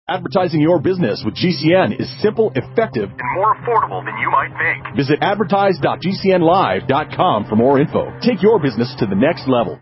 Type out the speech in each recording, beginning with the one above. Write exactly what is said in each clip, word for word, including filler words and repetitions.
Advertising your business with G C N is simple, effective, and more affordable than you might think. Visit advertise dot g c n live dot com for more info. Take your business to the next level.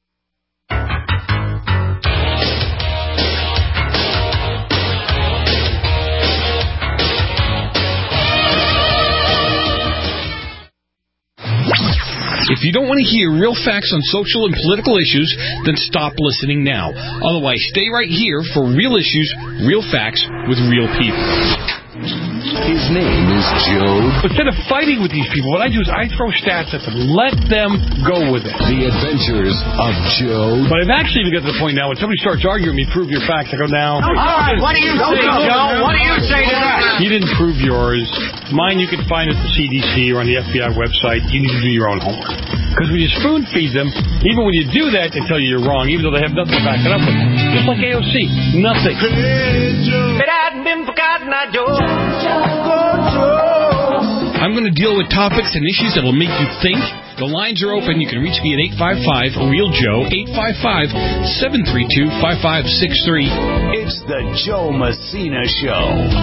If you don't want to hear real facts on social and political issues, then stop listening now. Otherwise, stay right here for real issues, real facts, with real people. His name is Joe. Instead of fighting with these people, what I do is I throw stats at them. Let them go with it. The Adventures of Joe. But I've actually even got to the point now when somebody starts arguing with me, prove your facts, I go, now. All right, what do you say, Joe? What do you say to that? You didn't prove yours. Mine you can find at the C D C or on the F B I website. You need to do your own homework. Because when you spoon feed them, even when you do that, they tell you you're wrong, even though they have nothing to back it up with. Just like A O C. Nothing. If it hadn't been for Cotton Eye Joe. I'm going to deal with topics and issues that will make you think. The lines are open. You can reach me at eight five five, real joe, eight five five, seven three two, five five six three. It's the Joe Messina Show.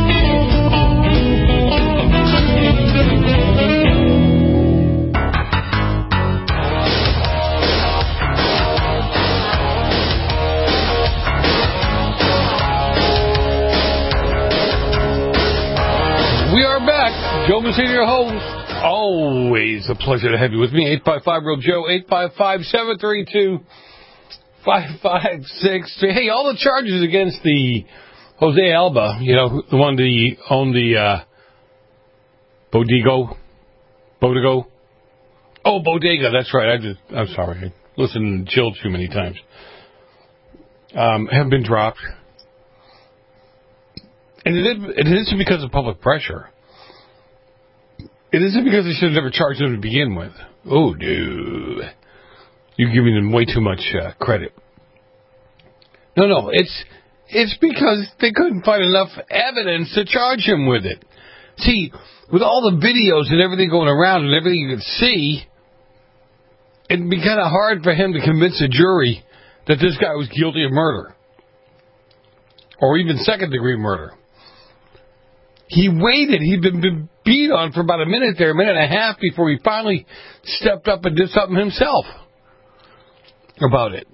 We are back. Joe Messina, your host. Always a pleasure to have you with me. eight five five, real Joe, eight five five, seven three two, five five six three. Hey, all the charges against the Jose Alba, you know, the one that owned the uh, Bodigo, Bodigo. Oh, Bodega, that's right. I just, I'm sorry. I listened to Jill too many times. Um, have been dropped. And it isn't because of public pressure. It isn't because they should have never charged them to begin with. Oh, dude. You're giving them way too much uh, credit. No, no. It's it's because they couldn't find enough evidence to charge him with it. See, with all the videos and everything going around and everything you could see, it'd be kind of hard for him to convince a jury that this guy was guilty of murder. Or even second-degree murder. He waited. He'd been, been beat on for about a minute there, a minute and a half, before he finally stepped up and did something himself about it.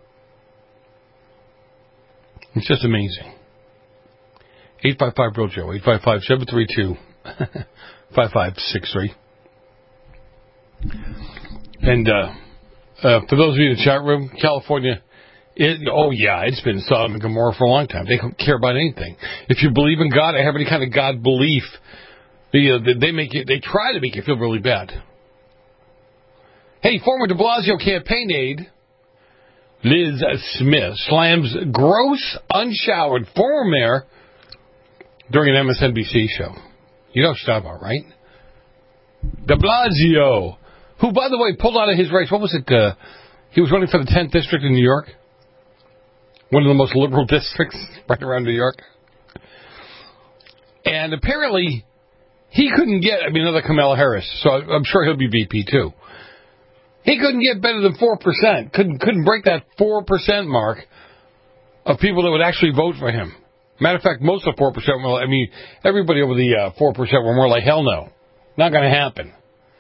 It's just amazing. eight five five, real Joe, eight five five, seven three two, five five six three. And uh, uh, for those of you in the chat room, California... It, oh, yeah, it's been Sodom and Gomorrah for a long time. They don't care about anything. If you believe in God or have any kind of God belief, they, uh, they make you, they try to make you feel really bad. Hey, former de Blasio campaign aide Liz Smith slams gross, unshowered former mayor during an M S N B C show. You know what I'm talking about, right? De Blasio, who, by the way, pulled out of his race. What was it? Uh, he was running for the tenth district in New York. One of the most liberal districts right around New York. And apparently, he couldn't get, I mean, another Kamala Harris, so I'm sure he'll be V P too. He couldn't get better than four percent. Couldn't, couldn't break that four percent mark of people that would actually vote for him. Matter of fact, most of the four percent, well, I mean, everybody over the uh, four percent were more like, hell no. Not going to happen.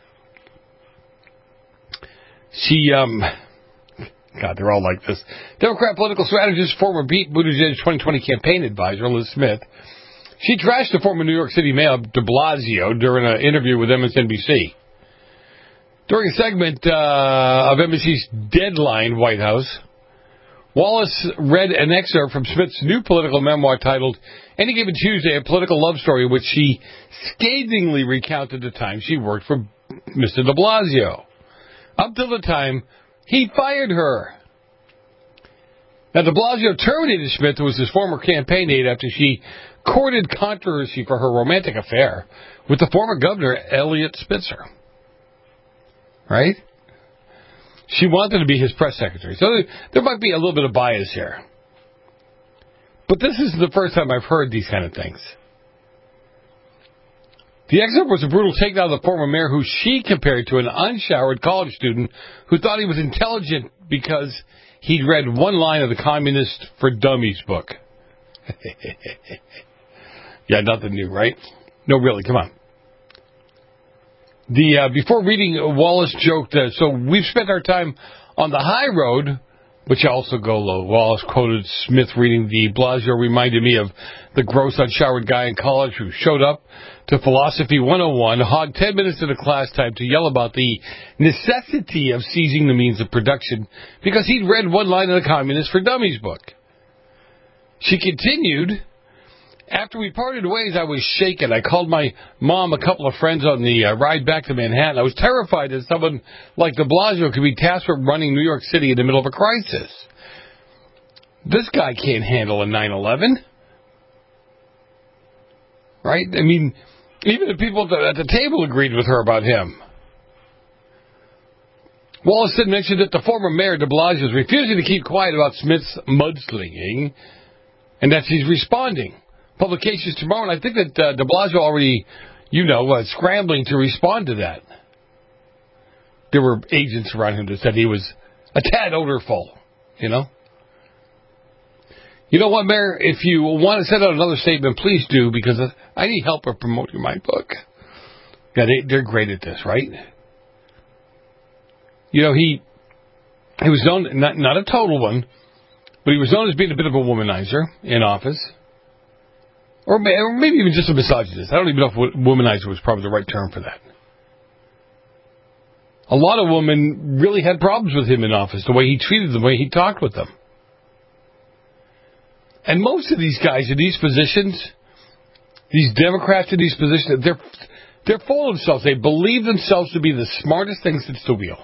She, um... God, they're all like this. Democrat political strategist, former Pete Buttigieg twenty twenty campaign advisor, Liz Smith. She trashed the former New York City Mayor de Blasio during an interview with M S N B C. During a segment uh, of N B C's Deadline White House, Wallace read an excerpt from Smith's new political memoir titled Any Given Tuesday, a Political Love Story, which she scathingly recounted the time she worked for Mister de Blasio. Up till the time he fired her. Now, de Blasio terminated Smith, who was his former campaign aide, after she courted controversy for her romantic affair with the former governor, Eliot Spitzer. Right? She wanted to be his press secretary. So there, there might be a little bit of bias here. But this is the first time I've heard these kind of things. The excerpt was a brutal takedown of the former mayor, who she compared to an unshowered college student who thought he was intelligent because he'd read one line of the Communist for Dummies book. Yeah, nothing new, right? No, really, come on. The uh, before reading, uh, Wallace joked, uh, so we've spent our time on the high road, which also go low. Wallace quoted Smith reading the Blasio reminded me of the gross, unshowered guy in college who showed up to Philosophy one oh one, hogged ten minutes of the class time to yell about the necessity of seizing the means of production because he'd read one line of the Communist for Dummies book. She continued, after we parted ways, I was shaken. I called my mom, a couple of friends on the uh, ride back to Manhattan. I was terrified that someone like de Blasio could be tasked with running New York City in the middle of a crisis. This guy can't handle a nine eleven. Right? I mean, even the people at the, at the table agreed with her about him. Wallace then mentioned that the former mayor, de Blasio, is refusing to keep quiet about Smith's mudslinging, and that she's responding. Publications tomorrow, and I think that uh, de Blasio already, you know, was scrambling to respond to that. There were agents around him that said he was a tad odorful, you know. You know what, Mayor? If you want to send out another statement, please do, because I need help with promoting my book. Yeah, they, they're great at this, right? You know, he he was known, not, not a total one, but he was known as being a bit of a womanizer in office. Or maybe even just a misogynist. I don't even know if womanizer was probably the right term for that. A lot of women really had problems with him in office, the way he treated them, the way he talked with them. And most of these guys in these positions, these Democrats in these positions, they're, they're full of themselves. They believe themselves to be the smartest thing since the wheel.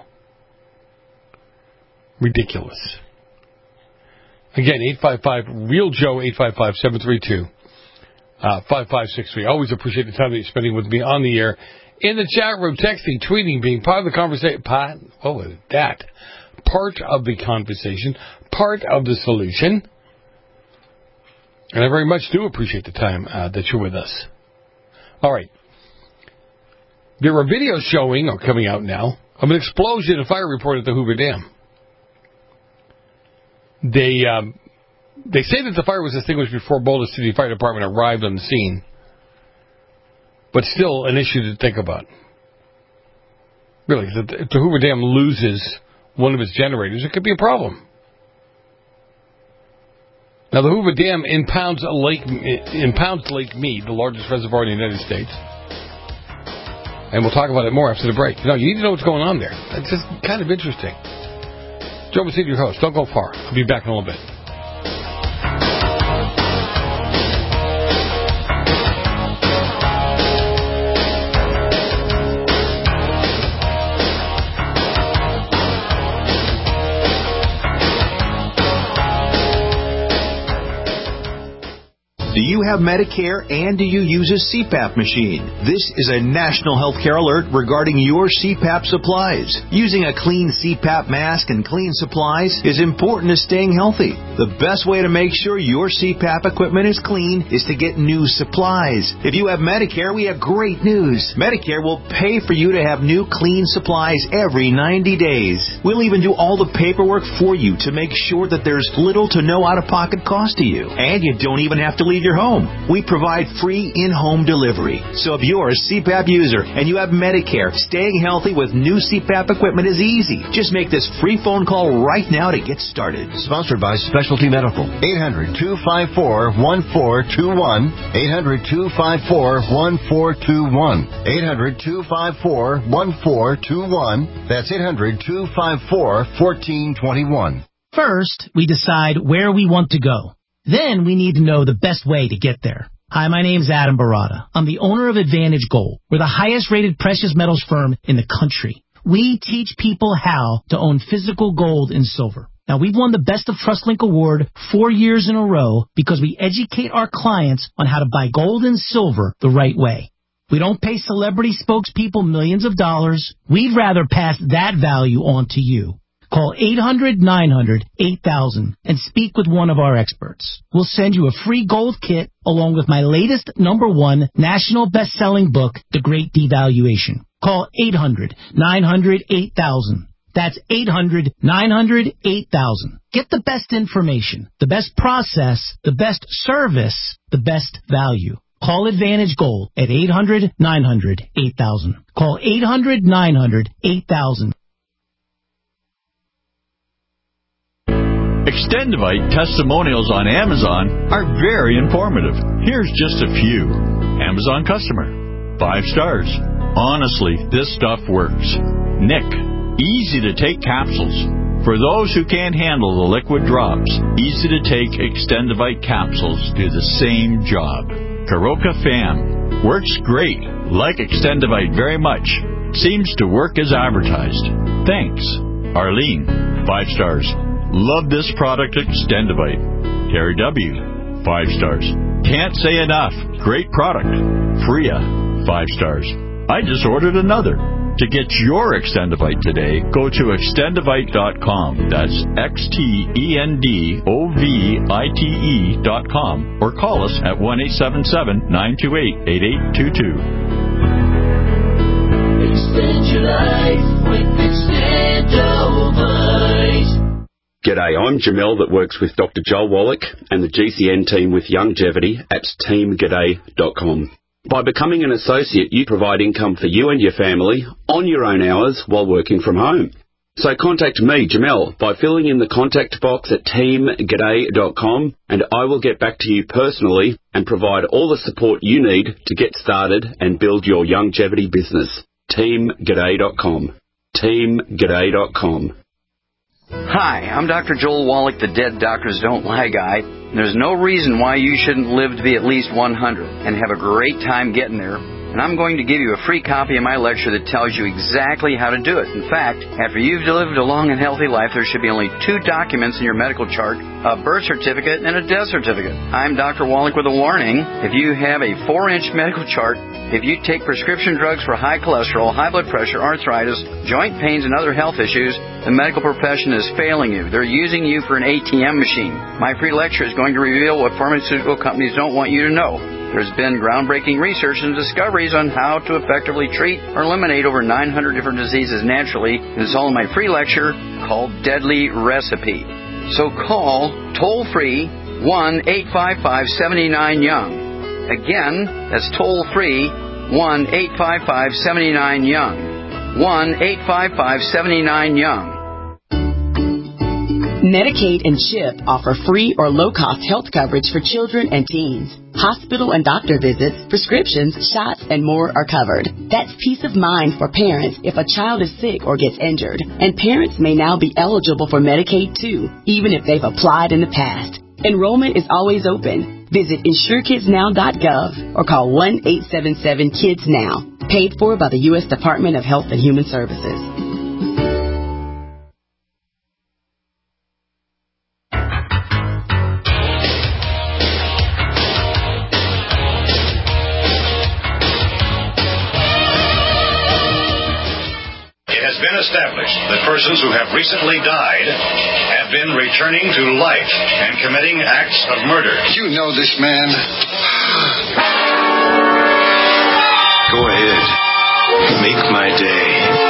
Ridiculous. Again, eight five five, REAL Joe, eight five five, seven three two. Uh, five five six three. Always appreciate the time that you're spending with me on the air, in the chat room, texting, tweeting, being part of the conversation. Part, what was that? Part of the conversation, part of the solution. And I very much do appreciate the time uh, that you're with us. All right. There are videos showing, or coming out now, of an explosion and fire report at the Hoover Dam. They... Um, They say that the fire was extinguished before Boulder City Fire Department arrived on the scene. But still an issue to think about. Really, if the Hoover Dam loses one of its generators, it could be a problem. Now, the Hoover Dam impounds Lake, impounds Lake Mead, the largest reservoir in the United States. And we'll talk about it more after the break. You know, you need to know what's going on there. It's just kind of interesting. Joe Messina, your host. Don't go far. I'll be back in a little bit. Do you have Medicare and do you use a C PAP machine? This is a national healthcare alert regarding your C PAP supplies. Using a clean C PAP mask and clean supplies is important to staying healthy. The best way to make sure your C PAP equipment is clean is to get new supplies. If you have Medicare, we have great news. Medicare will pay for you to have new clean supplies every ninety days. We'll even do all the paperwork for you to make sure that there's little to no out-of-pocket cost to you. And you don't even have to leave your home. We provide free in-home delivery. So if you're a C PAP user and you have Medicare, staying healthy with new C PAP equipment is easy. Just make this free phone call right now to get started. Sponsored by Specialty Medical. eight hundred, two five four, one four two one. eight hundred, two five four, one four two one. eight hundred, two five four, one four two one. That's eight hundred, two five four, one four two one. First, we decide where we want to go. Then we need to know the best way to get there. Hi, my name's Adam Barada. I'm the owner of Advantage Gold. We're the highest rated precious metals firm in the country. We teach people how to own physical gold and silver. Now, we've won the Best of TrustLink Award four years in a row because we educate our clients on how to buy gold and silver the right way. We don't pay celebrity spokespeople millions of dollars. We'd rather pass that value on to you. Call eight hundred, nine hundred, eight thousand and speak with one of our experts. We'll send you a free gold kit along with my latest number one national best-selling book, The Great Devaluation. Call eight hundred, nine hundred, eight thousand. That's eight hundred, nine hundred, eight thousand. Get the best information, the best process, the best service, the best value. Call Advantage Gold at eight hundred, nine hundred, eight thousand. Call eight hundred, nine hundred, eight thousand. Extendivite testimonials on Amazon are very informative. Here's just a few. Amazon customer. Five stars. Honestly, this stuff works. Nick. Easy to take capsules. For those who can't handle the liquid drops, easy to take Extendivite capsules do the same job. Karoka Fam. Works great. Like Extendivite very much. Seems to work as advertised. Thanks. Arlene. Five stars. Love this product, Extendivite. Terry W. Five stars. Can't say enough. Great product. Freya. Five stars. I just ordered another. To get your Extendivite today, go to extendivite dot com. That's X T E N D O V I T E dot com. Or call us at one eight seven seven, nine two eight, eight eight two two. Extend your life with Extendivite. G'day, I'm Jamel that works with Doctor Joel Wallach and the G C N team with Longevity at team g'day dot com. By becoming an associate, you provide income for you and your family on your own hours while working from home. So contact me, Jamel, by filling in the contact box at team g'day dot com, and I will get back to you personally and provide all the support you need to get started and build your longevity business. team g'day dot com. team g'day dot com. Hi, I'm Doctor Joel Wallach, the Dead Doctors Don't Lie guy. There's no reason why you shouldn't live to be at least one hundred and have a great time getting there. And I'm going to give you a free copy of my lecture that tells you exactly how to do it. In fact, after you've lived a long and healthy life, there should be only two documents in your medical chart, a birth certificate and a death certificate. I'm Doctor Wallach with a warning. If you have a four-inch medical chart, if you take prescription drugs for high cholesterol, high blood pressure, arthritis, joint pains, and other health issues, the medical profession is failing you. They're using you for an A T M machine. My free lecture is going to reveal what pharmaceutical companies don't want you to know. There's been groundbreaking research and discoveries on how to effectively treat or eliminate over nine hundred different diseases naturally. And it's all in my free lecture called Deadly Recipe. So call toll-free one eight five five, seven nine, young. Again, that's toll-free one eight five five, seven nine, young. one eight five five, seven nine, young. Medicaid and CHIP offer free or low-cost health coverage for children and teens. Hospital and doctor visits, prescriptions, shots, and more are covered. That's peace of mind for parents if a child is sick or gets injured. And parents may now be eligible for Medicaid, too, even if they've applied in the past. Enrollment is always open. Visit insure kids now dot gov or call one eight seven seven, kids now. Paid for by the U S Department of Health and Human Services. Established that persons who have recently died have been returning to life and committing acts of murder. You know this man. Go ahead. Make my day.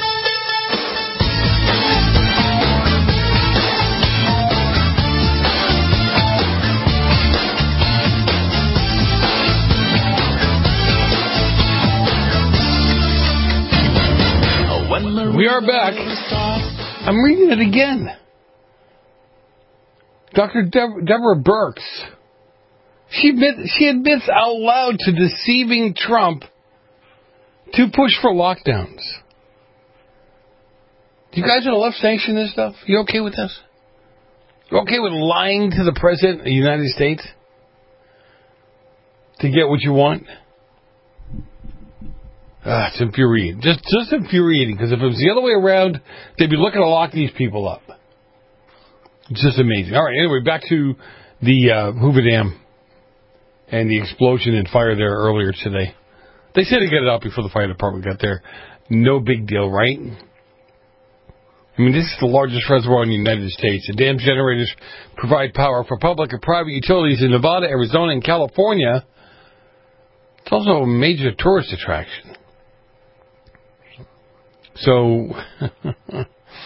We are back. I'm reading it again. Doctor De- Deborah Birx. She admits, she admits out loud to deceiving Trump to push for lockdowns. Do you guys on the left sanction this stuff? You okay with this? You okay with lying to the President of the United States to get what you want? Ah, it's infuriating. Just, just infuriating, because if it was the other way around, they'd be looking to lock these people up. It's just amazing. All right, anyway, back to the uh, Hoover Dam and the explosion and fire there earlier today. They said to get it out before the fire department got there. No big deal, right? I mean, this is the largest reservoir in the United States. The dam's generators provide power for public and private utilities in Nevada, Arizona, and California. It's also a major tourist attraction. So,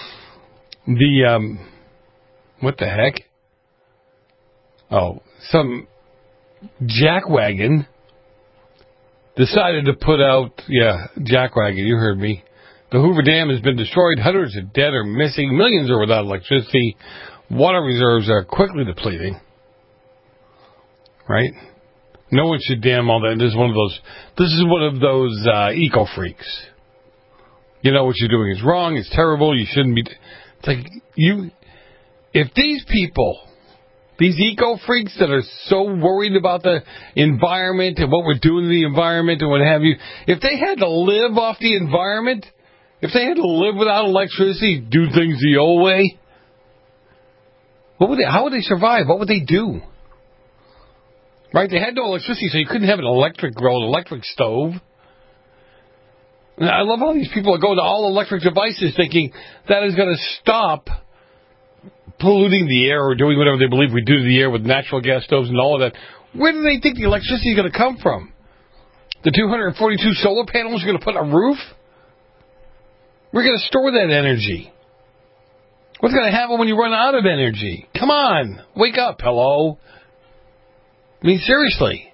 The, um, what the heck? Oh, some jackwagon decided to put out, yeah, jackwagon, you heard me. The Hoover Dam has been destroyed. Hundreds of dead or missing. Millions are without electricity. Water reserves are quickly depleting. Right? No one should dam all that. This is one of those, this is one of those, uh, eco freaks. You know what you're doing is wrong. It's terrible. You shouldn't be, it's like, you, if these people, these eco freaks that are so worried about the environment and what we're doing to the environment and what have you, if they had to live off the environment, if they had to live without electricity, do things the old way, what would they, how would they survive? What would they do? Right? They had no electricity, so you couldn't have an electric grill, an electric stove. And I love how these people are going to all electric devices thinking that is going to stop polluting the air or doing whatever they believe we do to the air with natural gas stoves and all of that. Where do they think the electricity is going to come from? The two hundred forty-two solar panels are going to put on a roof? We're going to store that energy. What's going to happen when you run out of energy? Come on, wake up, hello. I mean, seriously.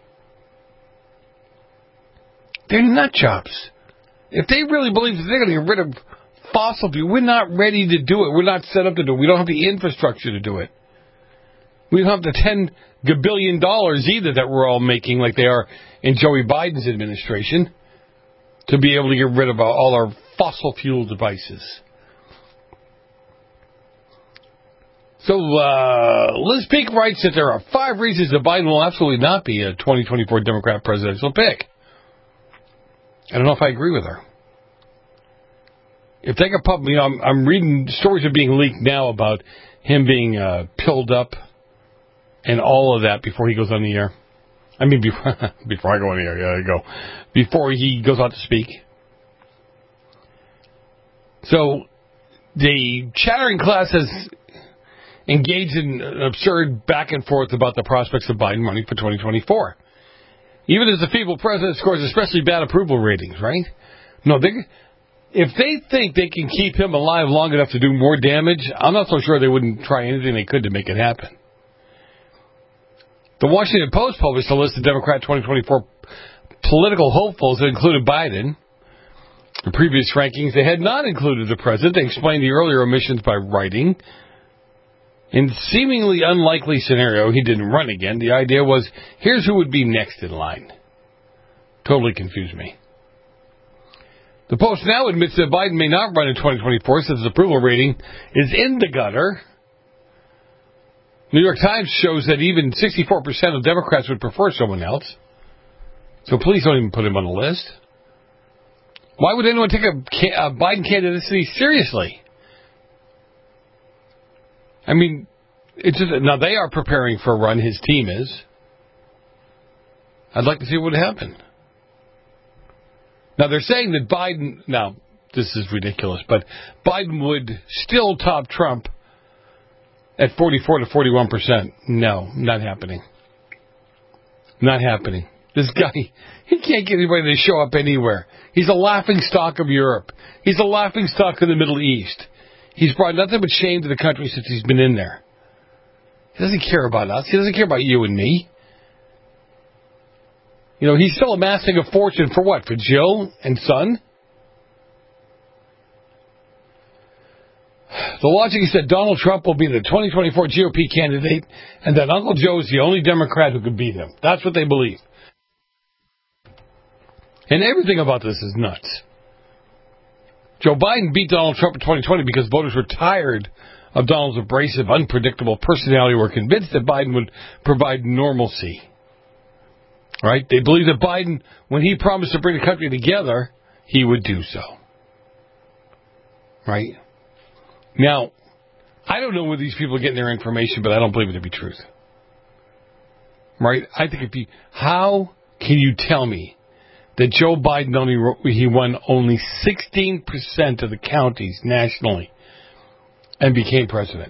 They're nut jobs. If they really believe that they're going to get rid of fossil fuel, we're not ready to do it. We're not set up to do it. We don't have the infrastructure to do it. We don't have the ten gabillion dollars either that we're all making like they are in Joey Biden's administration to be able to get rid of all our fossil fuel devices. So, uh, Liz Peek writes that there are five reasons that Biden will absolutely not be a twenty twenty-four Democrat presidential pick. I don't know if I agree with her. If they could pump me, you know, I'm, I'm reading stories are being leaked now about him being uh, pilled up and all of that before he goes on the air. I mean, before, before I go on the air, yeah, there you go. Before he goes out to speak. So, the chattering class has engaged in an absurd back and forth about the prospects of Biden running for twenty twenty-four. Even as the feeble president scores especially bad approval ratings, right? No, they, if they think they can keep him alive long enough to do more damage, I'm not so sure they wouldn't try anything they could to make it happen. The Washington Post published a list of Democrat twenty twenty-four political hopefuls that included Biden. In previous rankings, they had not included the president. They explained the earlier omissions by writing, in seemingly unlikely scenario, he didn't run again. The idea was, here's who would be next in line. Totally confused me. The Post now admits that Biden may not run in twenty twenty-four since his approval rating is in the gutter. New York Times shows that even sixty-four percent of Democrats would prefer someone else. So please don't even put him on the list. Why would anyone take a, a Biden candidacy seriously? I mean, it's just, now they are preparing for a run, his team is. I'd like to see what would happen. Now, they're saying that Biden, now, this is ridiculous, but Biden would still top Trump at forty-four to forty-one percent. No, not happening. Not happening. This guy, he can't get anybody to show up anywhere. He's a laughing stock of Europe. He's a laughing stock of the Middle East. He's brought nothing but shame to the country since he's been in there. He doesn't care about us. He doesn't care about you and me. You know, he's still amassing a fortune for what? For Jill and son? The logic is that Donald Trump will be the twenty twenty-four G O P candidate and that Uncle Joe is the only Democrat who could beat him. That's what they believe. And everything about this is nuts. Joe Biden beat Donald Trump in twenty twenty because voters were tired of Donald's abrasive, unpredictable personality, were convinced that Biden would provide normalcy. Right? They believe that Biden, when he promised to bring the country together, he would do so. Right? Now, I don't know where these people are getting their information, but I don't believe it to be truth. Right? I think if you, how can you tell me that Joe Biden only, he won only sixteen percent of the counties nationally and became president?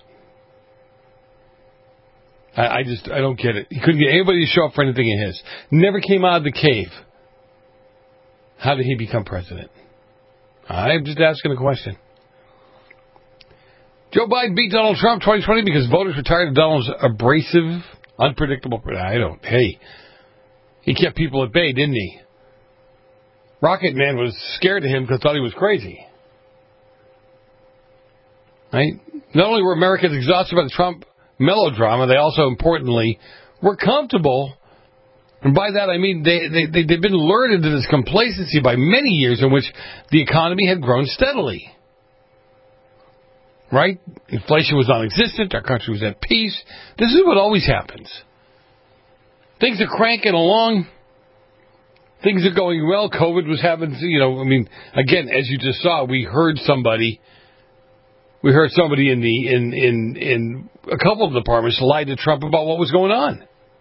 I, I just, I don't get it. He couldn't get anybody to show up for anything in his. Never came out of the cave. How did he become president? I'm just asking a question. Joe Biden beat Donald Trump twenty twenty because voters were tired of Donald's abrasive, unpredictable... I don't... Hey, he kept people at bay, didn't he? Rocket Man was scared of him because thought he was crazy. Right? Not only were Americans exhausted by the Trump melodrama, they also, importantly, were comfortable. And by that, I mean they, they, they, they've been lured into this complacency by many years in which the economy had grown steadily. Right? Inflation was non-existent. Our country was at peace. This is what always happens. Things are cranking along. Things are going well. COVID was having, you know, I mean, again, as you just saw, we heard somebody, we heard somebody in the, in, in, in a couple of departments lie to Trump about what was going on.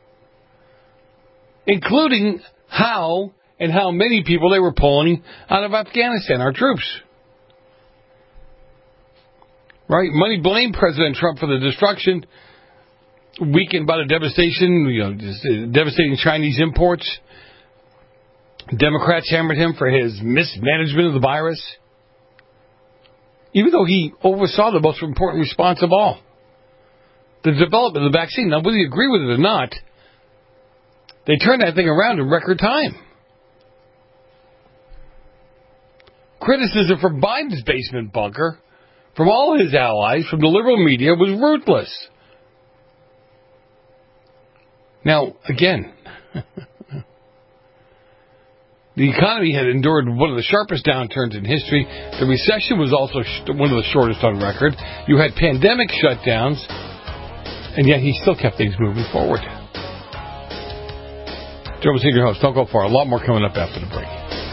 Including how and how many people they were pulling out of Afghanistan, our troops. Right? Money blamed President Trump for the destruction, weakened by the devastation, you know, just, uh, devastating Chinese imports. Democrats hammered him for his mismanagement of the virus, even though he oversaw the most important response of all, the development of the vaccine. Now, whether you agree with it or not, they turned that thing around in record time. Criticism from Biden's basement bunker, from all his allies, from the liberal media, was ruthless. Now, again, the economy had endured one of the sharpest downturns in history. The recession was also sh- one of the shortest on record. You had pandemic shutdowns, and yet he still kept things moving forward. Joe Messina, your host. Don't go far. A lot more coming up after the break.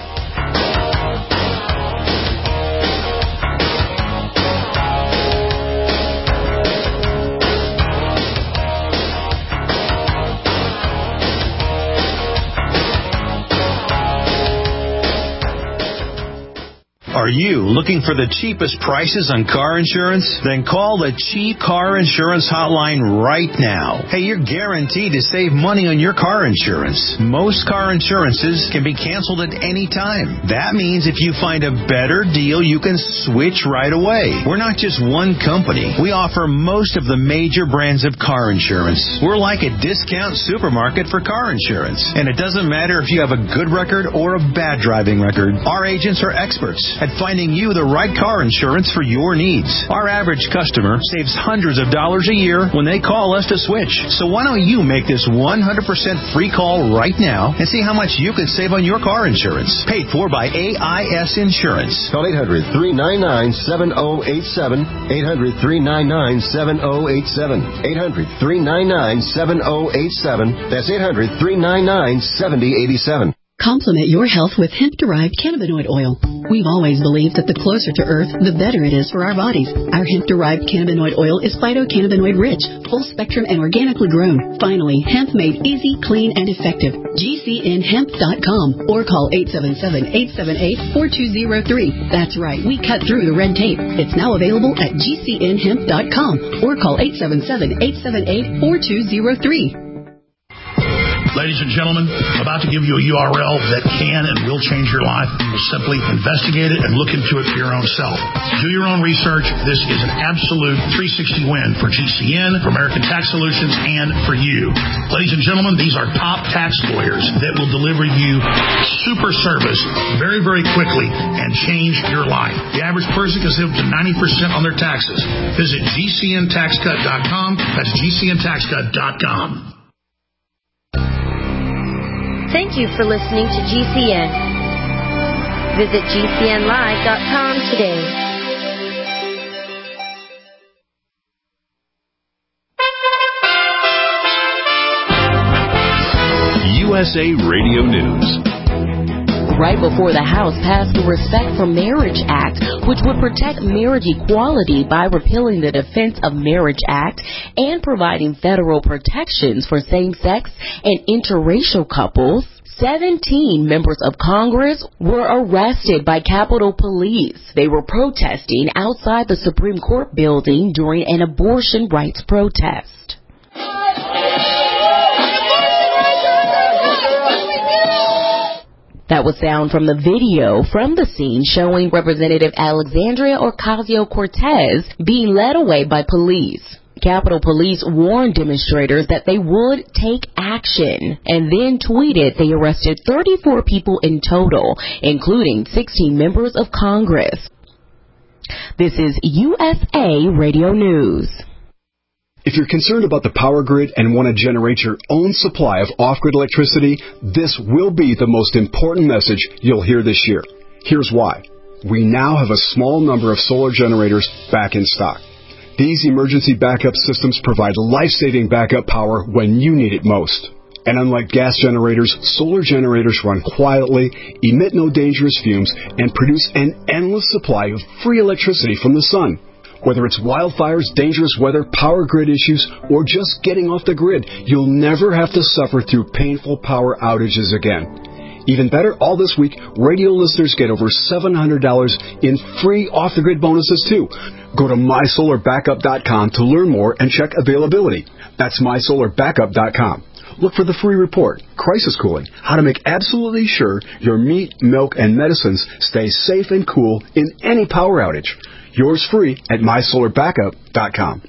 Are you looking for the cheapest prices on car insurance? Then call the Cheap Car Insurance Hotline right now. Hey, you're guaranteed to save money on your car insurance. Most car insurances can be canceled at any time. That means if you find a better deal, you can switch right away. We're not just one company. We offer most of the major brands of car insurance. We're like a discount supermarket for car insurance. And it doesn't matter if you have a good record or a bad driving record. Our agents are experts at finding you the right car insurance for your needs. Our average customer saves hundreds of dollars a year when they call us to switch. So why don't you make this one hundred percent free call right now and see how much you can save on your car insurance. Paid for by A I S Insurance. Call eight hundred, three nine nine, seven oh eight seven. eight hundred, three nine nine, seven oh eight seven. eight hundred, three nine nine, seven oh eight seven. That's eight hundred, three nine nine, seven oh eight seven. Complement your health with hemp-derived cannabinoid oil. We've always believed that the closer to Earth, the better it is for our bodies. Our hemp-derived cannabinoid oil is phytocannabinoid rich, full spectrum, and organically grown. Finally, hemp made easy, clean, and effective. G C N hemp dot com or call eight seven seven, eight seven eight, four two zero three. That's right, we cut through the red tape. It's now available at G C N hemp dot com or call eight seven seven, eight seven eight, four two zero three. Ladies and gentlemen, I'm about to give you a U R L that can and will change your life. You'll simply investigate it and look into it for your own self. Do your own research. This is an absolute three sixty win for G C N, for American Tax Solutions, and for you. Ladies and gentlemen, these are top tax lawyers that will deliver you super service very, very quickly and change your life. The average person can save up to ninety percent on their taxes. Visit G C N tax cut dot com. That's G C N tax cut dot com. Thank you for listening to G C N. Visit G C N live dot com today. U S A Radio News. Right before the House passed the Respect for Marriage Act, which would protect marriage equality by repealing the Defense of Marriage Act and providing federal protections for same-sex and interracial couples, seventeen members of Congress were arrested by Capitol Police. They were protesting outside the Supreme Court building during an abortion rights protest. That was sound from the video from the scene showing Representative Alexandria Ocasio-Cortez being led away by police. Capitol Police warned demonstrators that they would take action and then tweeted they arrested thirty-four people in total, including sixteen members of Congress. This is U S A Radio News. If you're concerned about the power grid and want to generate your own supply of off-grid electricity, this will be the most important message you'll hear this year. Here's why. We now have a small number of solar generators back in stock. These emergency backup systems provide life-saving backup power when you need it most. And unlike gas generators, solar generators run quietly, emit no dangerous fumes, and produce an endless supply of free electricity from the sun. Whether it's wildfires, dangerous weather, power grid issues, or just getting off the grid, you'll never have to suffer through painful power outages again. Even better, all this week, radio listeners get over seven hundred dollars in free off-the-grid bonuses, too. Go to my solar backup dot com to learn more and check availability. That's my solar backup dot com. Look for the free report, Crisis Cooling, how to make absolutely sure your meat, milk, and medicines stay safe and cool in any power outage. Yours free at my solar backup dot com.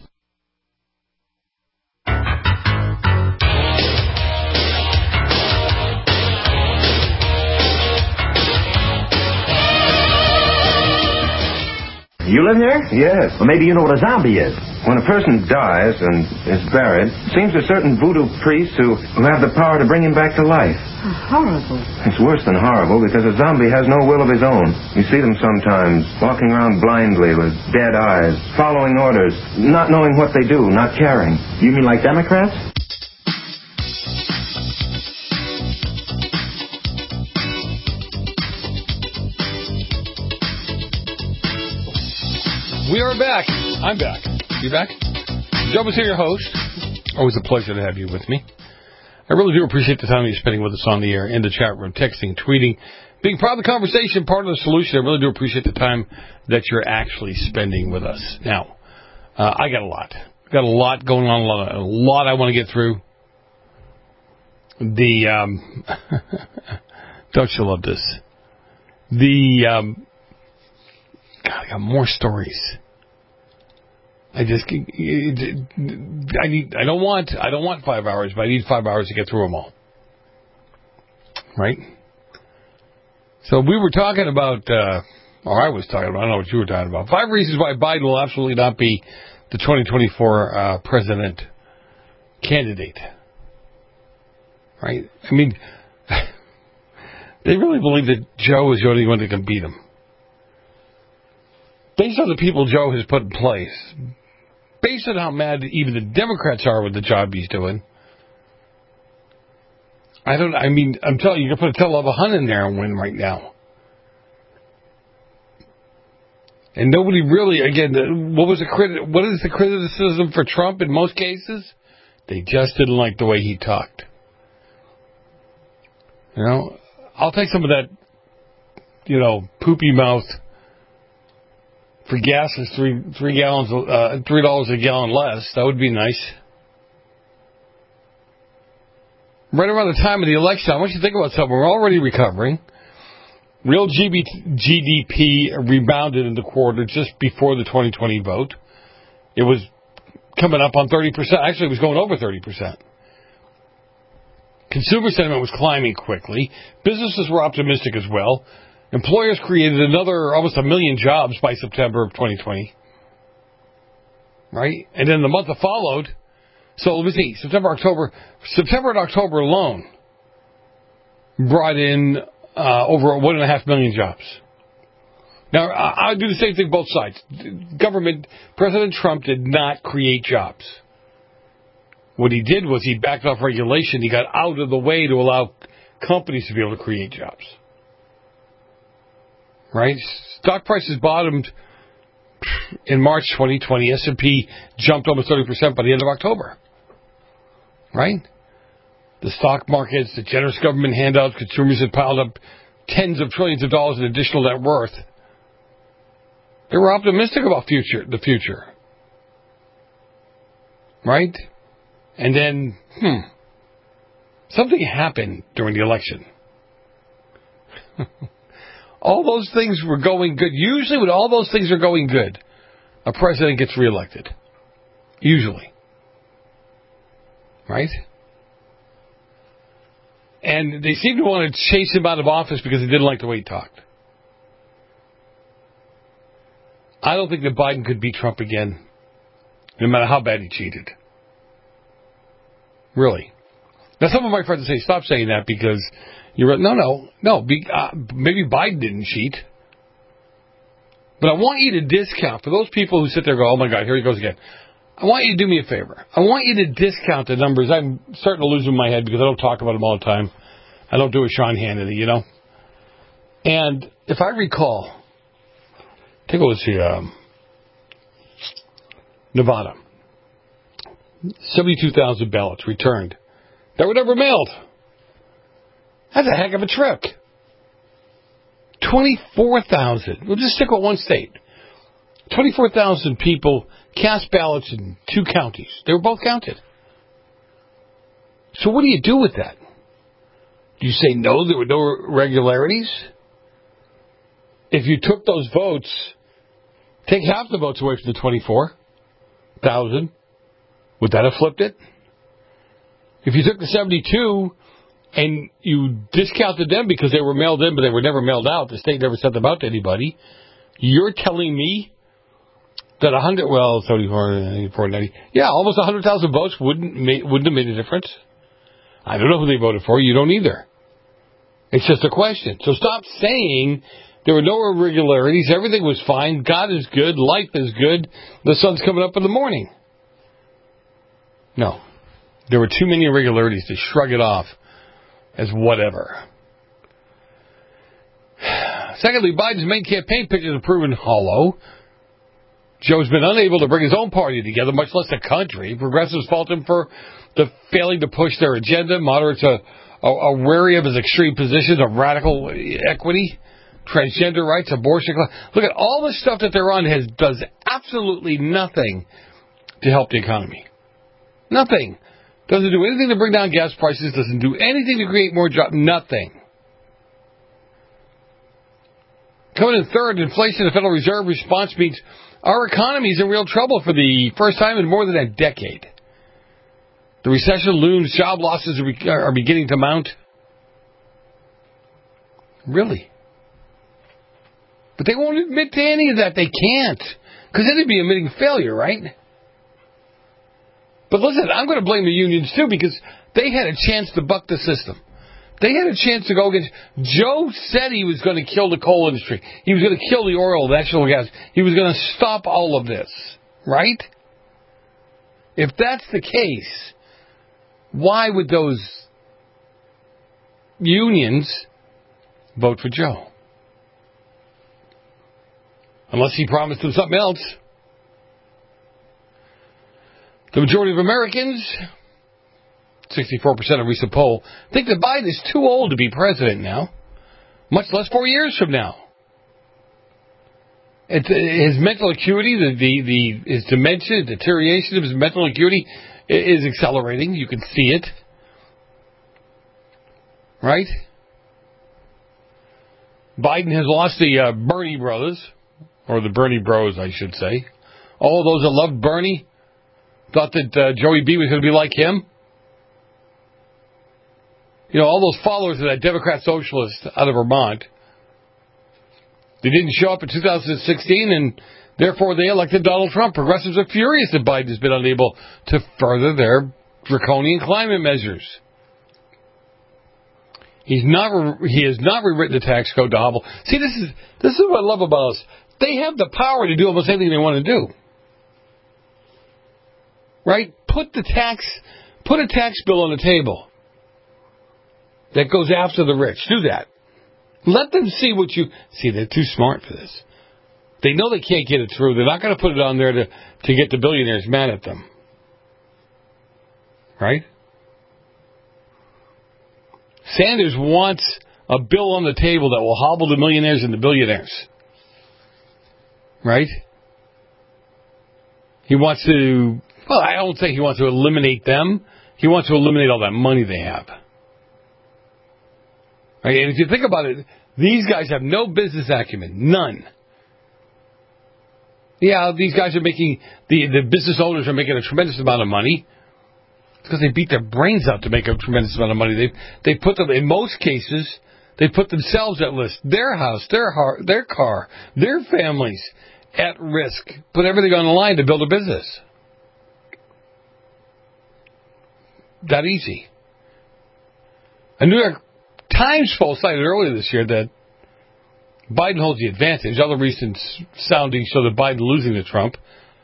You live here? Yes. Well, maybe you know what a zombie is. When a person dies and is buried, it seems to certain voodoo priests who, who have the power to bring him back to life. Oh, horrible. It's worse than horrible because a zombie has no will of his own. You see them sometimes walking around blindly with dead eyes, following orders, not knowing what they do, not caring. You mean like Democrats? We are back. I'm back. You back? Joe was here, your host. Always a pleasure to have you with me. I really do appreciate the time you're spending with us on the air, in the chat room, texting, tweeting, being part of the conversation, part of the solution. I really do appreciate the time that you're actually spending with us. Now, uh, I got a lot. Got a lot going on, a lot, a lot I want to get through. The, um, don't you love this? The, um, God, I got more stories. I just, I need, I don't want, I don't want five hours, but I need five hours to get through them all. Right? So we were talking about, uh, or I was talking about, I don't know what you were talking about. Five reasons why Biden will absolutely not be the twenty twenty-four uh, president candidate. Right? I mean, they really believe that Joe is the only one that can beat him. Based on the people Joe has put in place, based on how mad even the Democrats are with the job he's doing, I don't, I mean, I'm telling you, you can put a tail of a hunt in there and win right now. And nobody really, again, what was the credit, what is the criticism for Trump in most cases? They just didn't like the way he talked. You know, I'll take some of that, you know, poopy mouth. For gas is three three gallons, uh, three dollars a gallon less. That would be nice. Right around the time of the election, I want you to think about something. We're already recovering. Real G D P rebounded in the quarter just before the twenty twenty vote. It was coming up on thirty percent. Actually, it was going over thirty percent. Consumer sentiment was climbing quickly. Businesses were optimistic as well. Employers created another almost a million jobs by September of twenty twenty. Right? And then the month that followed, so let me see, September, October, September and October alone brought in uh, over one and a half million jobs. Now, I, I do the same thing both sides. Government, President Trump did not create jobs. What he did was he backed off regulation. He got out of the way to allow companies to be able to create jobs. Right? Stock prices bottomed in March twenty twenty. S and P jumped almost thirty percent by the end of October. Right? The stock markets, the generous government handouts, consumers had piled up tens of trillions of dollars in additional net worth. They were optimistic about future, the future. Right? And then, hmm, something happened during the election. All those things were going good. Usually when all those things are going good, a president gets reelected. Usually. Right? And they seem to want to chase him out of office because they didn't like the way he talked. I don't think that Biden could beat Trump again, no matter how bad he cheated. Really. Now, some of my friends say, stop saying that because you're... No, no, no. Be, uh, maybe Biden didn't cheat. But I want you to discount, for those people who sit there and go, oh my God, here he goes again. I want you to do me a favor. I want you to discount the numbers. I'm starting to lose them in my head because I don't talk about them all the time. I don't do a Sean Hannity, you know. And if I recall, I think it was the, um, Nevada. seventy-two thousand ballots returned that were never mailed. That's a heck of a trick. twenty-four thousand. We'll just stick with one state. twenty-four thousand people cast ballots in two counties. They were both counted. So what do you do with that? Do you say no, there were no irregularities? If you took those votes, take half the votes away from the twenty-four thousand, would that have flipped it? If you took the seventy-two and you discounted them because they were mailed in but they were never mailed out, the state never sent them out to anybody, you're telling me that one hundred, well, seventy-four, eighty-four, ninety, yeah, almost one hundred thousand votes wouldn't ma- wouldn't have made a difference. I don't know who they voted for. You don't either. It's just a question. So stop saying there were no irregularities. Everything was fine. God is good. Life is good. The sun's coming up in the morning. No. There were too many irregularities to shrug it off as whatever. Secondly, Biden's main campaign pictures have proven hollow. Joe's been unable to bring his own party together, much less the country. Progressives fault him for the failing to push their agenda. Moderates are, are, are wary of his extreme positions of radical equity, transgender rights, abortion. Look at all the stuff that they're on has does absolutely nothing to help the economy. Nothing. Doesn't do anything to bring down gas prices. Doesn't do anything to create more jobs. Nothing. Coming in third, inflation. The Federal Reserve response means our economy is in real trouble for the first time in more than a decade. The recession looms. Job losses are beginning to mount. Really? But they won't admit to any of that. They can't. Because then they'd be admitting failure, right? But listen, I'm going to blame the unions too because they had a chance to buck the system. They had a chance to go against... Joe said he was going to kill the coal industry. He was going to kill the oil, natural gas. He was going to stop all of this. Right? If that's the case, why would those unions vote for Joe? Unless he promised them something else. The majority of Americans, sixty-four percent of a recent poll, think that Biden is too old to be president now, much less four years from now. It's, his mental acuity, the, the, the his dementia, deterioration of his mental acuity is accelerating. You can see it. Right? Biden has lost the uh, Bernie brothers, or the Bernie bros, I should say. All those that loved Bernie thought that uh, Joey B was going to be like him. You know, all those followers of that Democrat socialist out of Vermont, they didn't show up in two thousand sixteen, and therefore they elected Donald Trump. Progressives are furious that Biden has been unable to further their draconian climate measures. He's not. He has not rewritten the tax code to hobble. See, this is this is what I love about us. They have the power to do almost anything they want to do. Right? Put the tax, put a tax bill on the table that goes after the rich. Do that. Let them see what you... See, they're too smart for this. They know they can't get it through. They're not going to put it on there to, to get the billionaires mad at them. Right? Sanders wants a bill on the table that will hobble the millionaires and the billionaires. Right? He wants to... Well, I don't think he wants to eliminate them. He wants to eliminate all that money they have. Right? And if you think about it, these guys have no business acumen. None. Yeah, these guys are making, the, the business owners are making a tremendous amount of money. It's because they beat their brains out to make a tremendous amount of money. They they put them, in most cases, they put themselves at risk. Their house, their heart, their car, their families at risk. Put everything on the line to build a business. That easy. A New York Times poll cited earlier this year that Biden holds the advantage. Other recent soundings show that Biden losing to Trump.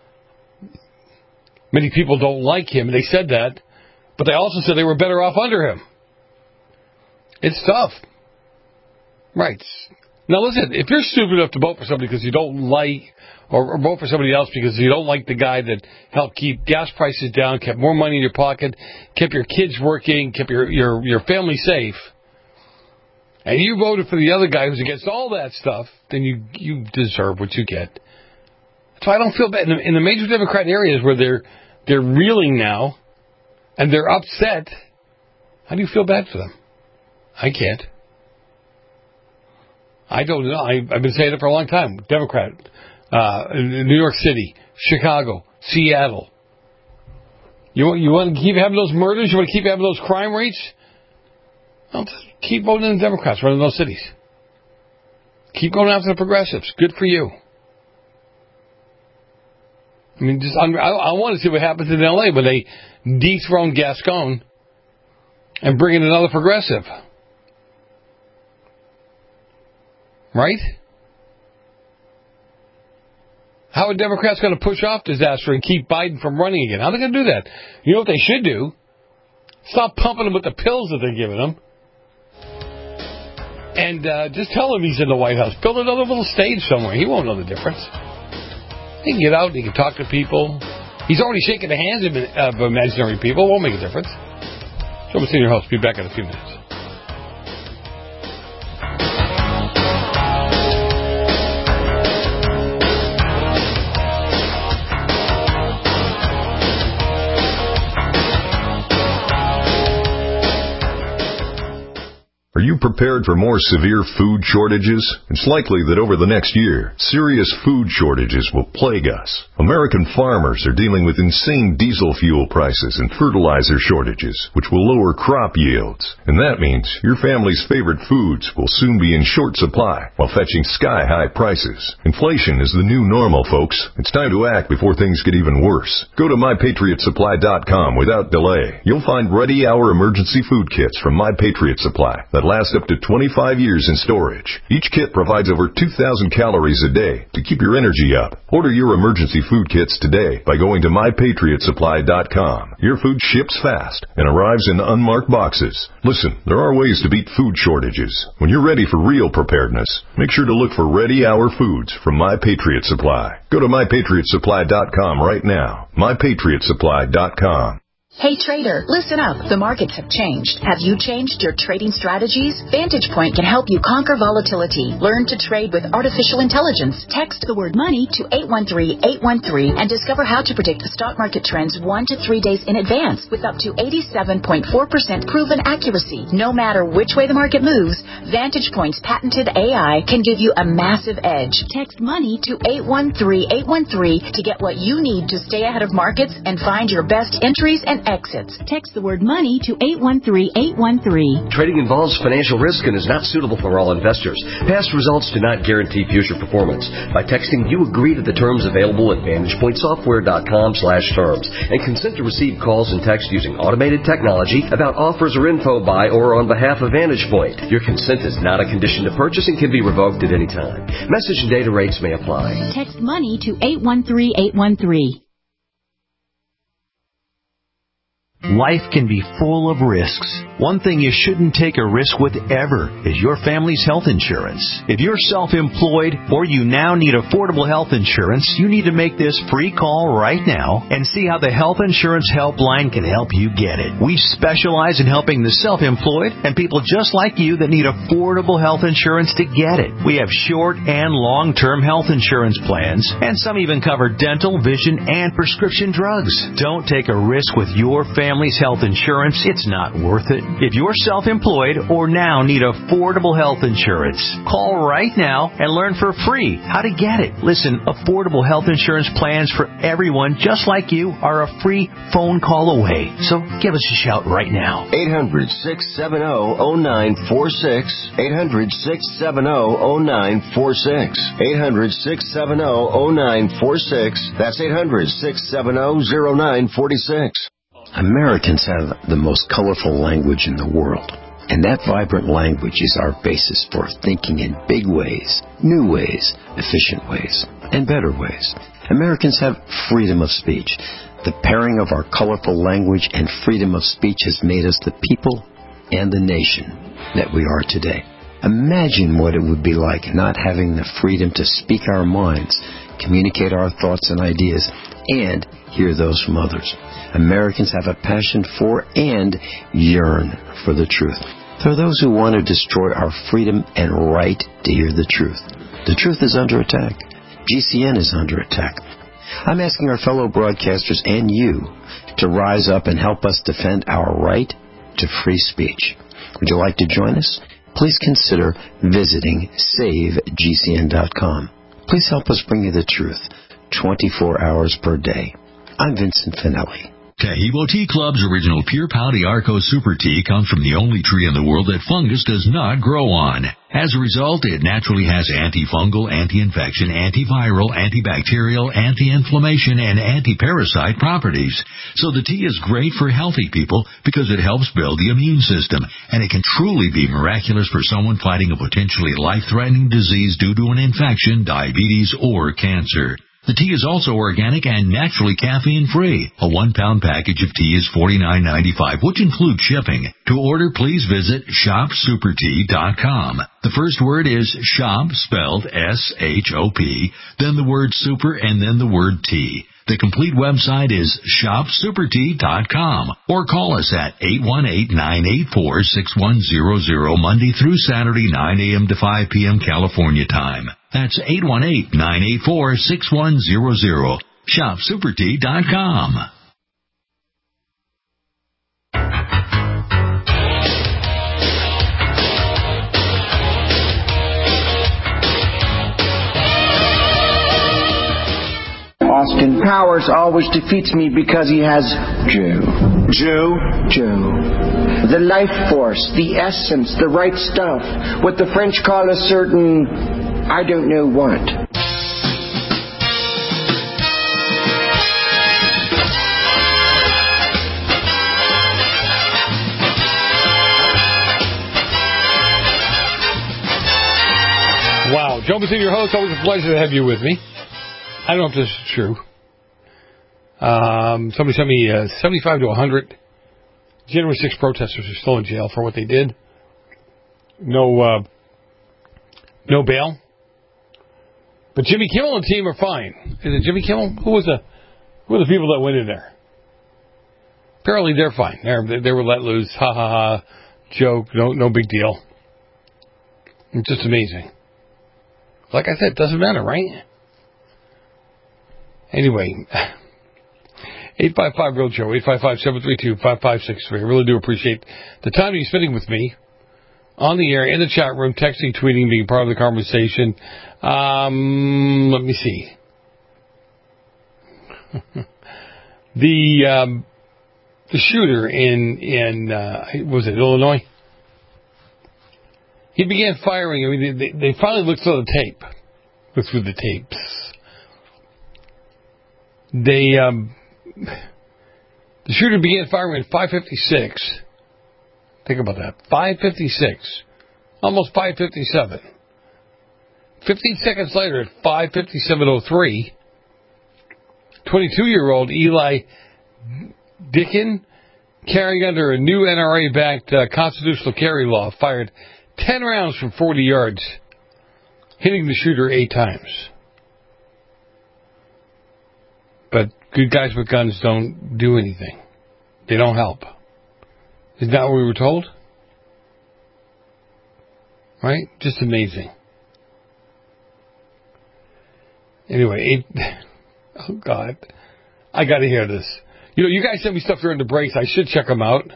Many people don't like him, and they said that, but they also said they were better off under him. It's tough. Right. Now listen, if you're stupid enough to vote for somebody because you don't like, or, or vote for somebody else because you don't like the guy that helped keep gas prices down, kept more money in your pocket, kept your kids working, kept your, your, your family safe, and you voted for the other guy who's against all that stuff, then you, you deserve what you get. So I don't feel bad. In the, in the major Democrat areas where they're they're reeling now and they're upset, how do you feel bad for them? I can't. I don't know. I, I've been saying it for a long time. Democrat, uh, New York City, Chicago, Seattle. You want, you want to keep having those murders? You want to keep having those crime rates? Well, just keep voting the Democrats running those cities. Keep going after the progressives. Good for you. I mean, just I, I want to see what happens in L A when they dethrone Gascon and bring in another progressive. Right? How are Democrats going to push off disaster and keep Biden from running again? How are they going to do that? You know what they should do? Stop pumping him with the pills that they're giving him. And uh, just tell him he's in the White House. Build another little stage somewhere. He won't know the difference. He can get out, he can talk to people. He's already shaking the hands of, of imaginary people. It won't make a difference. Joe Messina, your host. Be back in a few minutes. Are you prepared for more severe food shortages? It's likely that over the next year, serious food shortages will plague us. American farmers are dealing with insane diesel fuel prices and fertilizer shortages, which will lower crop yields. And that means your family's favorite foods will soon be in short supply while fetching sky-high prices. Inflation is the new normal, folks. It's time to act before things get even worse. Go to my patriot supply dot com without delay. You'll find Ready Hour emergency food kits from My Patriot Supply that last up to twenty-five years in storage. Each kit provides over two thousand calories a day to keep your energy up. Order your emergency food kits today by going to my patriot supply dot com. Your food ships fast and arrives in unmarked boxes. Listen, there are ways to beat food shortages. When you're ready for real preparedness, make sure to look for Ready Hour foods from My Patriot Supply. Go to my patriot supply dot com right now. my patriot supply dot com. Hey trader, listen up. The markets have changed. Have you changed your trading strategies? Vantage Point can help you conquer volatility. Learn to trade with artificial intelligence. Text the word money to eight one three eight one three and discover how to predict the stock market trends one to three days in advance with up to eighty-seven point four percent proven accuracy. No matter which way the market moves, Vantage Point's patented A I can give you a massive edge. Text money to eight one three eight one three to get what you need to stay ahead of markets and find your best entries and exits. Text the word money to eight one three eight one three. Trading involves financial risk and is not suitable for all investors. Past results do not guarantee future performance. By texting, you agree to the terms available at vantage point software dot com slash terms and consent to receive calls and text using automated technology about offers or info by or on behalf of Vantage Point. Your consent is not a condition to purchase and can be revoked at any time. Message and data rates may apply. Text money to eight one three eight one three. Life can be full of risks. One thing you shouldn't take a risk with ever is your family's health insurance. If you're self-employed or you now need affordable health insurance, you need to make this free call right now and see how the Health Insurance Helpline can help you get it. We specialize in helping the self-employed and people just like you that need affordable health insurance to get it. We have short and long-term health insurance plans, and some even cover dental, vision, and prescription drugs. Don't take a risk with your family family's health insurance, it's not worth it. If you're self-employed or now need affordable health insurance, call right now and learn for free how to get it. Listen, affordable health insurance plans for everyone just like you are a free phone call away. So give us a shout right now. eight hundred, six seven zero, zero nine four six. eight hundred, six seven zero, zero nine four six. eight hundred, six seven zero, zero nine four six. That's eight hundred, six seven zero, zero nine four six. Americans have the most colorful language in the world, and that vibrant language is our basis for thinking in big ways, new ways, efficient ways, and better ways. Americans have freedom of speech. The pairing of our colorful language and freedom of speech has made us the people and the nation that we are today. Imagine what it would be like not having the freedom to speak our minds, communicate our thoughts and ideas, and hear those from others. Americans have a passion for and yearn for the truth. There are those who want to destroy our freedom and right to hear the truth. The truth is under attack. G C N is under attack. I'm asking our fellow broadcasters and you to rise up and help us defend our right to free speech. Would you like to join us? Please consider visiting save G C N dot com. Please help us bring you the truth twenty-four hours per day. I'm Vincent Finelli. Taheebo Tea Club's original Pure Pau Arco Super Tea comes from the only tree in the world that fungus does not grow on. As a result, it naturally has antifungal, anti-infection, antiviral, antibacterial, anti-inflammation, and anti-parasite properties. So the tea is great for healthy people because it helps build the immune system, and it can truly be miraculous for someone fighting a potentially life-threatening disease due to an infection, diabetes, or cancer. The tea is also organic and naturally caffeine-free. A one-pound package of tea is forty-nine ninety-five, which includes shipping. To order, please visit shop super tea dot com. The first word is shop, spelled S H O P, then the word super, and then the word tea. The complete website is shop super tea dot com, or call us at eight one eight, nine eight four, six one zero zero Monday through Saturday, nine a.m. to five p.m. California time. That's eight one eight, nine eight four, six one zero zero. shop super tea dot com. Austin Powers always defeats me because he has Joe. Joe? Joe. The life force, the essence, the right stuff. What the French call a certain, I don't know what. Wow. Joe Massini, your host. Always a pleasure to have you with me. I don't know if this is true. Um, somebody sent me uh, seventy-five to one hundred January sixth protesters are still in jail for what they did. No, uh, no bail. But Jimmy Kimmel and team are fine. Is it Jimmy Kimmel? Who was the who were the people that went in there? Apparently they're fine. They're, they were let loose. Ha ha ha. Joke. No, no big deal. It's just amazing. Like I said, it doesn't matter, right? Anyway, eight five five real Joe, eight five five, seven three two, five five six three. I really do appreciate the time you're spending with me on the air, in the chat room, texting, tweeting, being part of the conversation. Um, let me see. the um, the shooter in, in uh, what was it, Illinois? He began firing. I mean, they, they finally looked through the tape. Looked through the tapes. They, um, the shooter began firing at five fifty-six. Think about that. five fifty-six. Almost five fifty-seven. fifteen seconds later, at five fifty-seven oh three, twenty-two-year-old Eli Dickin, carrying under a new N R A-backed uh, constitutional carry law, fired ten rounds from forty yards, hitting the shooter eight times. But good guys with guns don't do anything. They don't help. Isn't that what we were told? Right? Just amazing. Anyway, it, oh God, I got to hear this. You know, you guys sent me stuff during the breaks. I should check them out.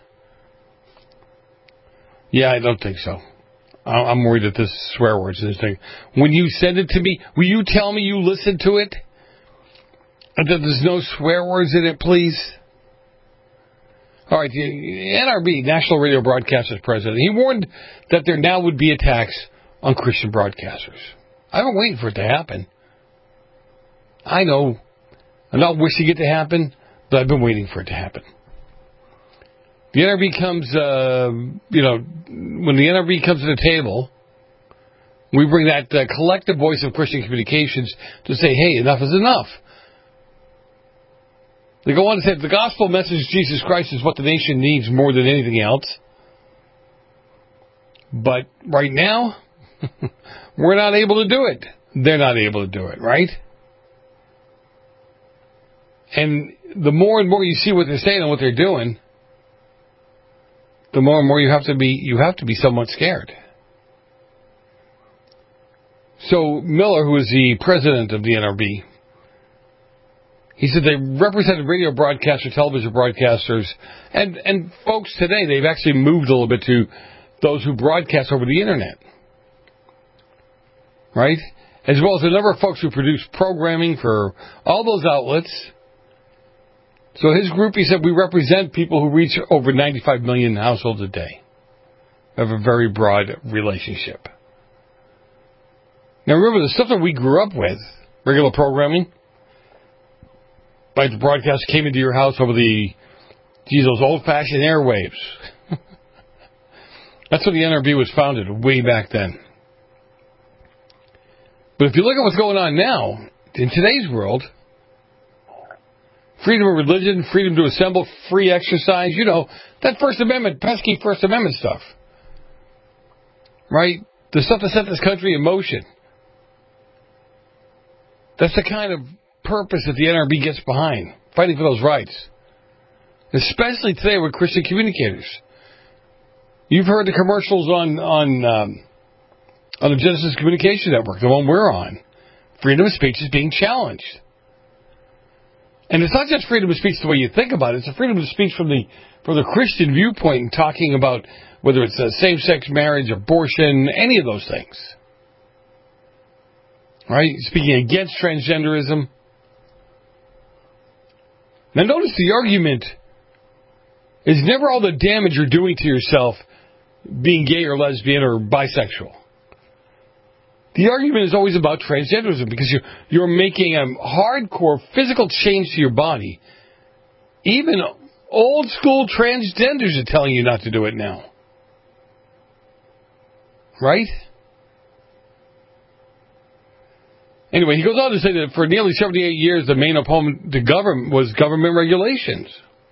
Yeah, I don't think so. I'm worried that this swear words in this thing. When you send it to me, will you tell me you listened to it? And that there's no swear words in it, please? All right, the N R B, National Radio Broadcasters President, he warned that there now would be attacks on Christian broadcasters. I've been waiting for it to happen. I know. I'm not wishing it to happen, but I've been waiting for it to happen. The N R B comes, uh, you know, when the N R B comes to the table, we bring that uh, collective voice of Christian communications to say, hey, enough is enough. They go on to say, the gospel message of Jesus Christ is what the nation needs more than anything else. But right now, we're not able to do it. They're not able to do it, right? And the more and more you see what they're saying and what they're doing, the more and more you have to be you have to be somewhat scared. So Miller, who is the president of the N R B, he said they represented radio broadcasters, television broadcasters, and, and folks today, they've actually moved a little bit to those who broadcast over the Internet. Right? As well as a number of folks who produce programming for all those outlets. So his group, he said, we represent people who reach over ninety-five million households a day. We have a very broad relationship. Now remember, the stuff that we grew up with, regular programming, like the broadcast came into your house over the, geez, those old-fashioned airwaves. That's when the N R B was founded, way back then. But if you look at what's going on now, in today's world, freedom of religion, freedom to assemble, free exercise, you know, that First Amendment, pesky First Amendment stuff. Right? The stuff that set this country in motion. That's the kind of purpose that the N R B gets behind, fighting for those rights. Especially today with Christian communicators. You've heard the commercials on on um, on the Genesis Communication Network, the one we're on. Freedom of speech is being challenged. And it's not just freedom of speech the way you think about it. It's a freedom of speech from the from the Christian viewpoint and talking about whether it's a same-sex marriage, abortion, any of those things. Right? Speaking against transgenderism. Now notice the argument is never all the damage you're doing to yourself being gay or lesbian or bisexual. The argument is always about transgenderism because you're, you're making a hardcore physical change to your body. Even old school transgenders are telling you not to do it now. Right? Anyway, he goes on to say that for nearly seventy-eight years, the main opponent to government was government regulations.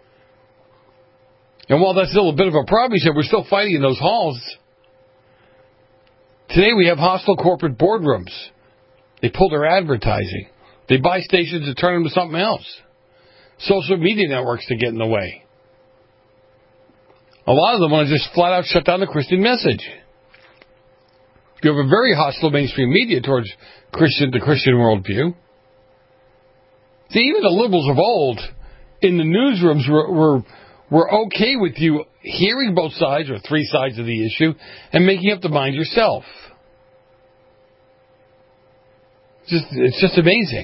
And while that's still a bit of a problem, he said, we're still fighting in those halls. Today we have hostile corporate boardrooms. They pull their advertising. They buy stations and turn them to something else. Social media networks to get in the way. A lot of them want to just flat out shut down the Christian message. You have a very hostile mainstream media towards Christian, the Christian worldview. See, even the liberals of old in the newsrooms were, were, were okay with you hearing both sides or three sides of the issue and making up the mind yourself. Just, it's just amazing.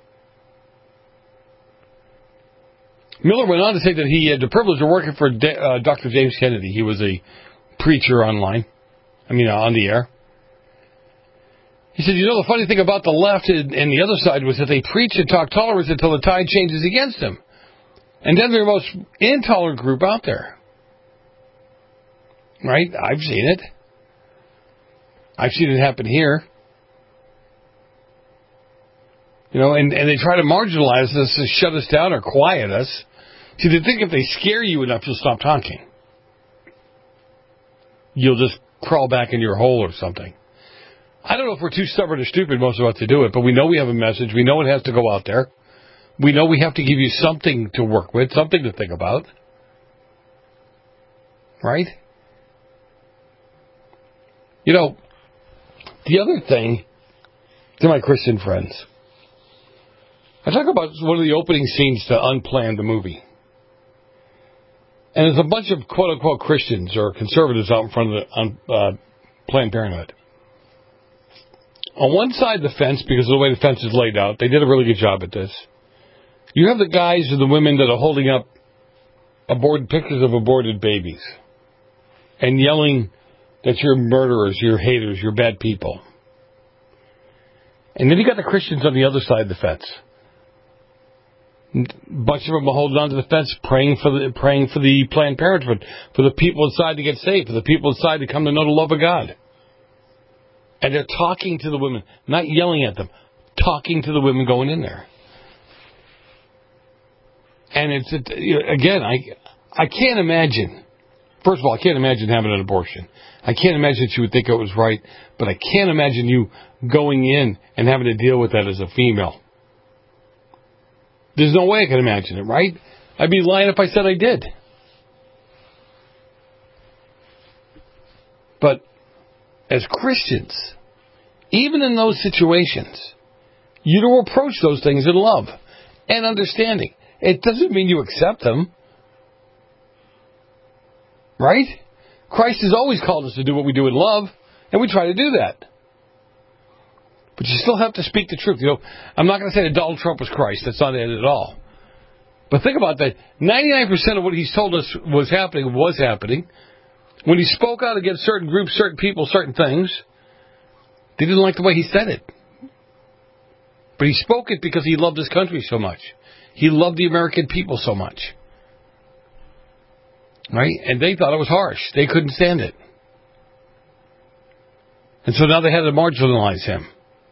Miller went on to say that he had the privilege of working for uh, Doctor James Kennedy. He was a preacher online. I mean, uh, on the air. He said, you know, the funny thing about the left and, and the other side was that they preach and talk tolerance until the tide changes against them. And then they're the most intolerant group out there. Right? I've seen it. I've seen it happen here. You know, and, and they try to marginalize us and shut us down or quiet us. See, they think if they scare you enough, you'll stop talking. You'll just crawl back in your hole or something. I don't know if we're too stubborn or stupid, most of us, to do it, but we know we have a message. We know it has to go out there. We know we have to give you something to work with, something to think about. Right? You know, the other thing, to my Christian friends, I talk about one of the opening scenes to Unplanned, the movie. And there's a bunch of quote-unquote Christians or conservatives out in front of the on, uh, Planned Parenthood. On one side of the fence, because of the way the fence is laid out, they did a really good job at this. You have the guys and the women that are holding up aborted pictures of aborted babies and yelling that you're murderers, you're haters, you're bad people. And then you got the Christians on the other side of the fence. A bunch of them are holding onto the fence, praying for the praying for the Planned Parenthood, for the people inside to get saved, for the people inside to come to know the love of God. And they're talking to the women, not yelling at them, talking to the women going in there. And it's, it, again, I I can't imagine. First of all, I can't imagine having an abortion. I can't imagine that you would think it was right, but I can't imagine you going in and having to deal with that as a female. There's no way I can imagine it, right? I'd be lying if I said I did. But as Christians, even in those situations, you don't approach those things in love and understanding. It doesn't mean you accept them. Right? Christ has always called us to do what we do in love, and we try to do that. But you still have to speak the truth. You know, I'm not going to say that Donald Trump was Christ. That's not it at all. But think about that. ninety-nine percent of what he's told us was happening was happening. When he spoke out against certain groups, certain people, certain things, they didn't like the way he said it. But he spoke it because he loved his country so much. He loved the American people so much. Right? And they thought it was harsh. They couldn't stand it. And so now they had to marginalize him.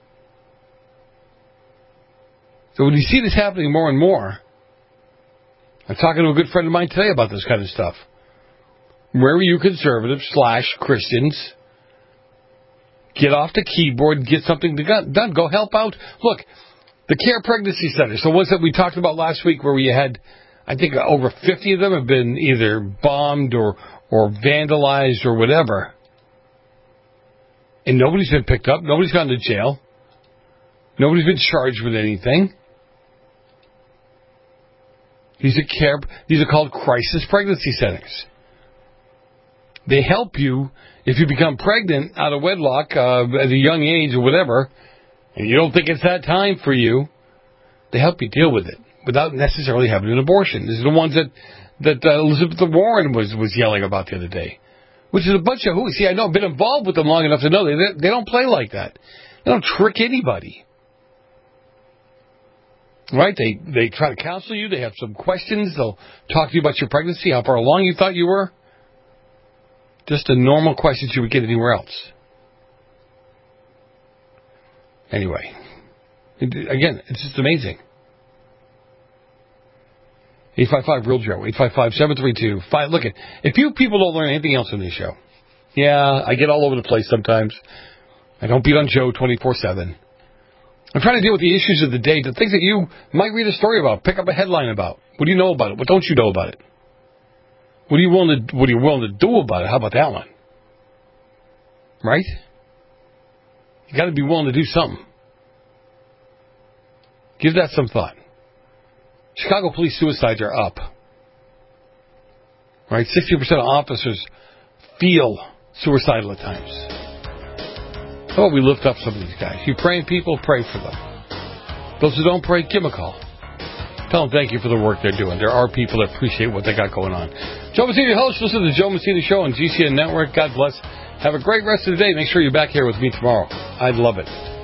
So when you see this happening more and more, I'm talking to a good friend of mine today about this kind of stuff. Where are you conservatives slash Christians? Get off the keyboard and get something done. Go help out. Look, the Care Pregnancy Centers, the ones that we talked about last week where we had, I think over fifty of them have been either bombed or, or vandalized or whatever. And nobody's been picked up. Nobody's gone to jail. Nobody's been charged with anything. These are care, these are called crisis pregnancy centers. They help you if you become pregnant out of wedlock uh, at a young age or whatever, and you don't think it's that time for you. They help you deal with it without necessarily having an abortion. These are the ones that that uh, Elizabeth Warren was was yelling about the other day, which is a bunch of hooey. See, I know I've been involved with them long enough to know they they don't play like that. They don't trick anybody. Right? They they try to counsel you. They have some questions. They'll talk to you about your pregnancy, how far along you thought you were. Just the normal questions you would get anywhere else. Anyway, it, again, it's just amazing. eight five five real Joe, eight five five, seven three two, five. Look, at if you people don't learn anything else in this show, yeah, I get all over the place sometimes. I don't beat on Joe twenty-four seven. I'm trying to deal with the issues of the day, the things that you might read a story about, pick up a headline about. What do you know about it? What don't you know about it? What are you willing to What are you willing to do about it? How about that one? Right? You got to be willing to do something. Give that some thought. Chicago police suicides are up. Right? sixty percent of officers feel suicidal at times. How about we lift up some of these guys? You praying people, pray for them. Those who don't pray, give them a call. Tell them thank you for the work they're doing. There are people that appreciate what they got going on. Joe Messina, host. Listen to the Joe Messina Show on G C N Network. God bless. Have a great rest of the day. Make sure you're back here with me tomorrow. I'd love it.